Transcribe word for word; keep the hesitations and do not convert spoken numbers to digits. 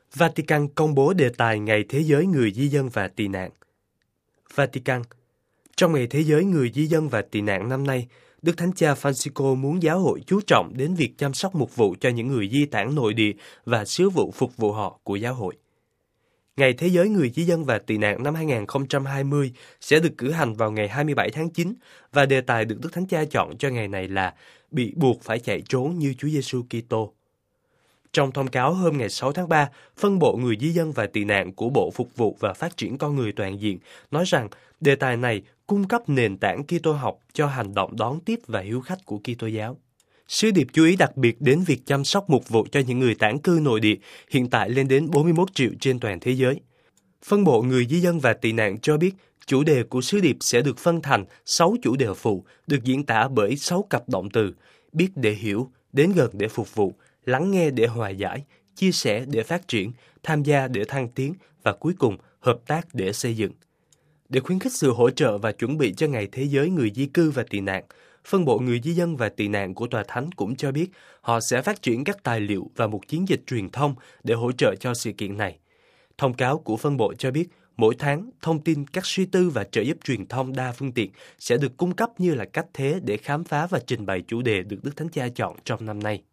Vatican công bố đề tài Ngày Thế giới Người di dân và tị nạn. Vatican. Trong Ngày Thế giới Người di dân và tị nạn năm nay, Đức Thánh Cha Francisco muốn giáo hội chú trọng đến việc chăm sóc mục vụ cho những người di tản nội địa và sứ vụ phục vụ họ của giáo hội. Ngày Thế giới Người di dân và tị nạn năm hai không hai không sẽ được cử hành vào ngày hai mươi bảy tháng chín và đề tài được Đức Thánh Cha chọn cho ngày này là bị buộc phải chạy trốn như Chúa Giêsu Kitô. Trong thông cáo hôm ngày sáu tháng ba, phân bộ người di dân và tị nạn của Bộ Phục vụ và Phát triển Con Người Toàn diện nói rằng đề tài này cung cấp nền tảng Kitô học cho hành động đón tiếp và hiếu khách của Kitô giáo. Sứ điệp chú ý đặc biệt đến việc chăm sóc mục vụ cho những người tản cư nội địa hiện tại lên đến bốn mươi mốt triệu trên toàn thế giới. Phân bộ người di dân và tị nạn cho biết chủ đề của sứ điệp sẽ được phân thành sáu chủ đề phụ, được diễn tả bởi sáu cặp động từ: biết để hiểu, đến gần để phục vụ, lắng nghe để hòa giải, chia sẻ để phát triển, tham gia để thăng tiến và cuối cùng hợp tác để xây dựng. Để khuyến khích sự hỗ trợ và chuẩn bị cho Ngày Thế giới Người di cư và tị nạn, phân bộ người di dân và tị nạn của Tòa Thánh cũng cho biết họ sẽ phát triển các tài liệu và một chiến dịch truyền thông để hỗ trợ cho sự kiện này. Thông cáo của phân bộ cho biết mỗi tháng, thông tin, các suy tư và trợ giúp truyền thông đa phương tiện sẽ được cung cấp như là cách thế để khám phá và trình bày chủ đề được Đức Thánh Cha chọn trong năm nay.